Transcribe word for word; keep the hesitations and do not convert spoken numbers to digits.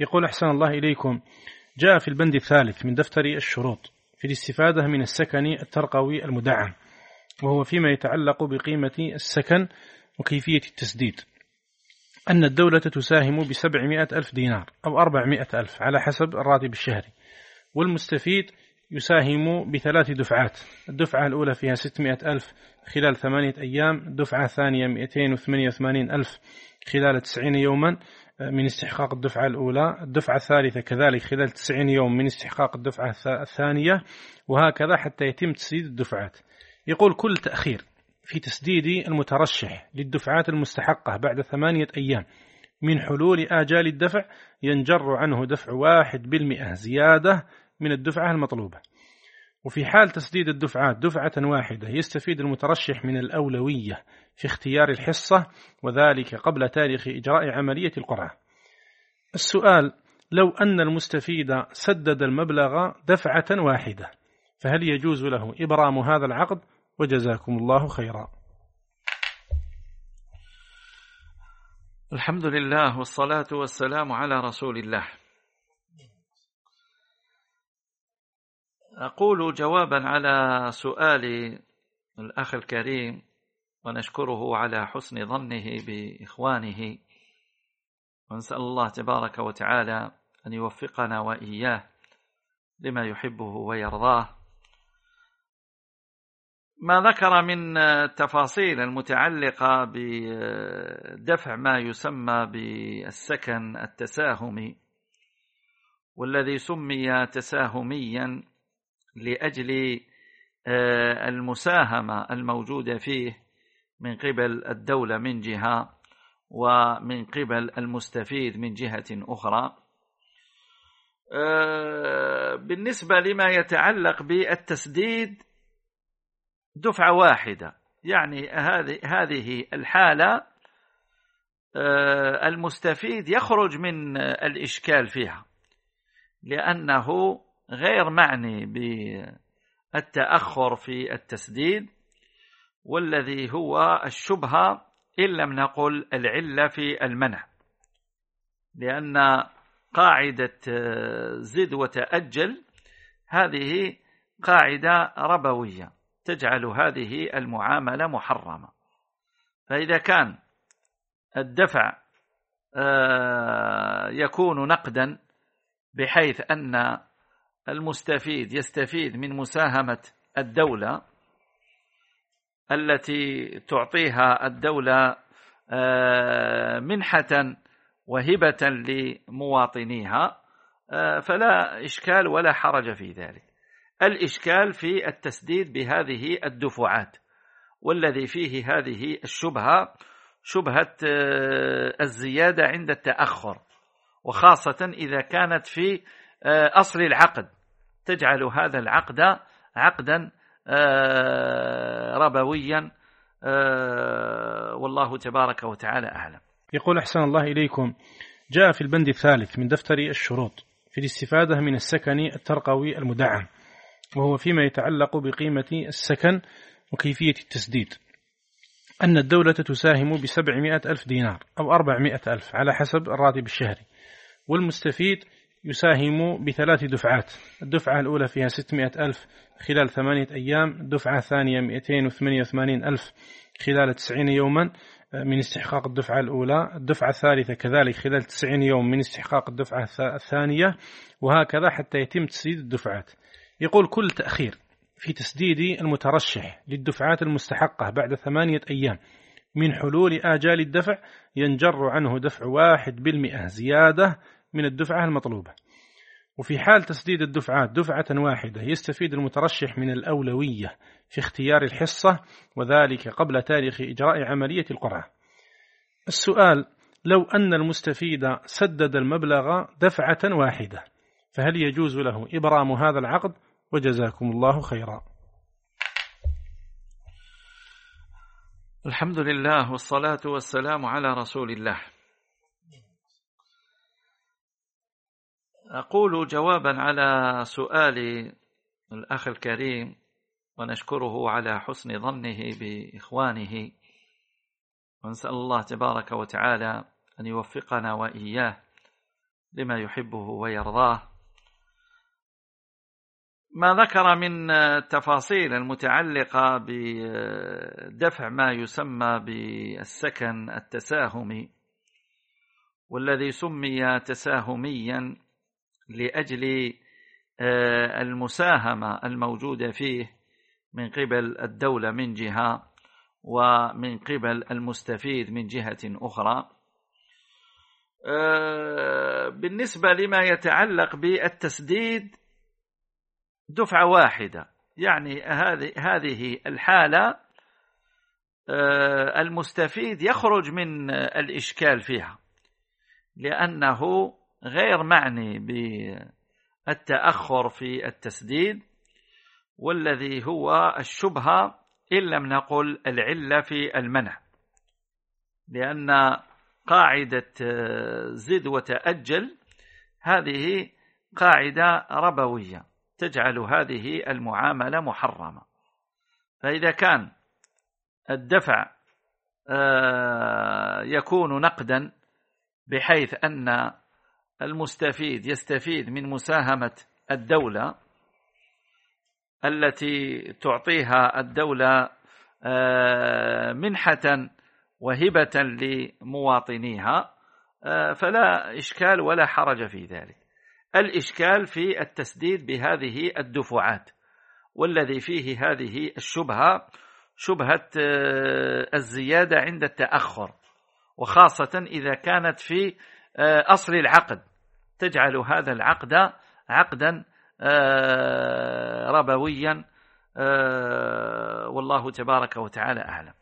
يقول أحسن الله إليكم: جاء في البند الثالث من دفتر الشروط في الاستفادة من السكن الترقوي المدعم، وهو فيما يتعلق بقيمة السكن وكيفية التسديد، أن الدولة تساهم بسبعمائة ألف دينار أو أربعمائة ألف على حسب الراتب الشهري، والمستفيد يساهم بثلاث دفعات. الدفعة الأولى فيها ستمائة ألف خلال ثمانية أيام، الدفعة الثانية مئتين وثمانية وثمانين ألف خلال تسعين يوما من استحقاق الدفعة الأولى، الدفعة الثالثة كذلك خلال تسعين يوم من استحقاق الدفعة الثانية، وهكذا حتى يتم تسديد الدفعات. يقول: كل تأخير في تسديد المترشح للدفعات المستحقة بعد ثمانية أيام من حلول آجال الدفع ينجر عنه دفع واحد بالمئة زيادة من الدفعة المطلوبة. وفي حال تسديد الدفعات دفعة واحدة يستفيد المترشح من الأولوية في اختيار الحصة، وذلك قبل تاريخ إجراء عملية القرعة. السؤال: لو أن المستفيد سدد المبلغ دفعة واحدة فهل يجوز له إبرام هذا العقد؟ وجزاكم الله خيرا. الحمد لله والصلاة والسلام على رسول الله. أقول جوابا على سؤال الأخ الكريم، ونشكره على حسن ظنه بإخوانه، ونسأل الله تبارك وتعالى أن يوفقنا وإياه لما يحبه ويرضاه. ما ذكر من التفاصيل المتعلقة بدفع ما يسمى بالسكن التساهمي، والذي سمي تساهميا لأجل المساهمة الموجودة فيه من قبل الدولة من جهة، ومن قبل المستفيد من جهة أخرى. بالنسبة لما يتعلق بالتسديد دفعة واحدة، يعني هذه الحالة المستفيد يخرج من الإشكال فيها، لأنه غير معني بالتأخر في التسديد، والذي هو الشبهة إن لم نقل العلة في المنع، لأن قاعدة زد وتأجل هذه قاعدة ربوية تجعل هذه المعاملة محرمة. فإذا كان الدفع يكون نقدا بحيث أن المستفيد يستفيد من مساهمة الدولة التي تعطيها الدولة منحة وهبة لمواطنيها، فلا إشكال ولا حرج في ذلك. الإشكال في التسديد بهذه الدفعات، والذي فيه هذه الشبهة، شبهة الزيادة عند التأخر، وخاصة إذا كانت في أصل العقد، تجعل هذا العقد عقدا ربويا، والله تبارك وتعالى أعلم. يقول أحسن الله إليكم: جاء في البند الثالث من دفتر الشروط في الاستفادة من السكن الترقوي المدعم، وهو فيما يتعلق بقيمة السكن وكيفية التسديد، أن الدولة تساهم بسبعمائة ألف دينار أو أربعمائة ألف على حسب الراتب الشهري، والمستفيد يساهم بثلاث دفعات. الدفعة الأولى فيها ستمائة ألف خلال ثمانية أيام، الدفعة الثانية مئتين وثمانية وثمانين ألف خلال تسعين يوما من استحقاق الدفعة الأولى، الدفعة الثالثة كذلك خلال تسعين يوم من استحقاق الدفعة الثانية، وهكذا حتى يتم تسديد الدفعات. يقول: كل تأخير في تسديد المترشح للدفعات المستحقة بعد ثمانية أيام من حلول آجال الدفع ينجر عنه دفع واحد بالمئة زيادة من الدفعة المطلوبة. وفي حال تسديد الدفعات دفعة واحدة يستفيد المترشح من الأولوية في اختيار الحصة، وذلك قبل تاريخ إجراء عملية القرعة. السؤال: لو أن المستفيد سدد المبلغ دفعة واحدة فهل يجوز له إبرام هذا العقد؟ وجزاكم الله خيرا. الحمد لله والصلاة والسلام على رسول الله. أقول جوابا على سؤال الأخ الكريم، ونشكره على حسن ظنه بإخوانه، ونسأل الله تبارك وتعالى أن يوفقنا وإياه لما يحبه ويرضاه. ما ذكر من التفاصيل المتعلقة بدفع ما يسمى بالسكن التساهمي، والذي سمي تساهميا لأجل المساهمة الموجودة فيه من قبل الدولة من جهة ومن قبل المستفيد من جهة أخرى. بالنسبة لما يتعلق بالتسديد دفعة واحدة، يعني هذه الحالة المستفيد يخرج من الإشكال فيها، لأنه غير معني بالتأخر في التسديد، والذي هو الشبهة إن لم نقل العلة في المنع، لأن قاعدة زد وتأجل هذه قاعدة ربوية تجعل هذه المعاملة محرمة. فإذا كان الدفع يكون نقدا بحيث أن المستفيد يستفيد من مساهمة الدولة التي تعطيها الدولة منحة وهبة لمواطنيها، فلا إشكال ولا حرج في ذلك. الإشكال في التسديد بهذه الدفعات، والذي فيه هذه الشبهة، شبهة الزيادة عند التأخر، وخاصة إذا كانت في أصل العقد، تجعل هذا العقد عقدا ربويا، والله تبارك وتعالى أعلم.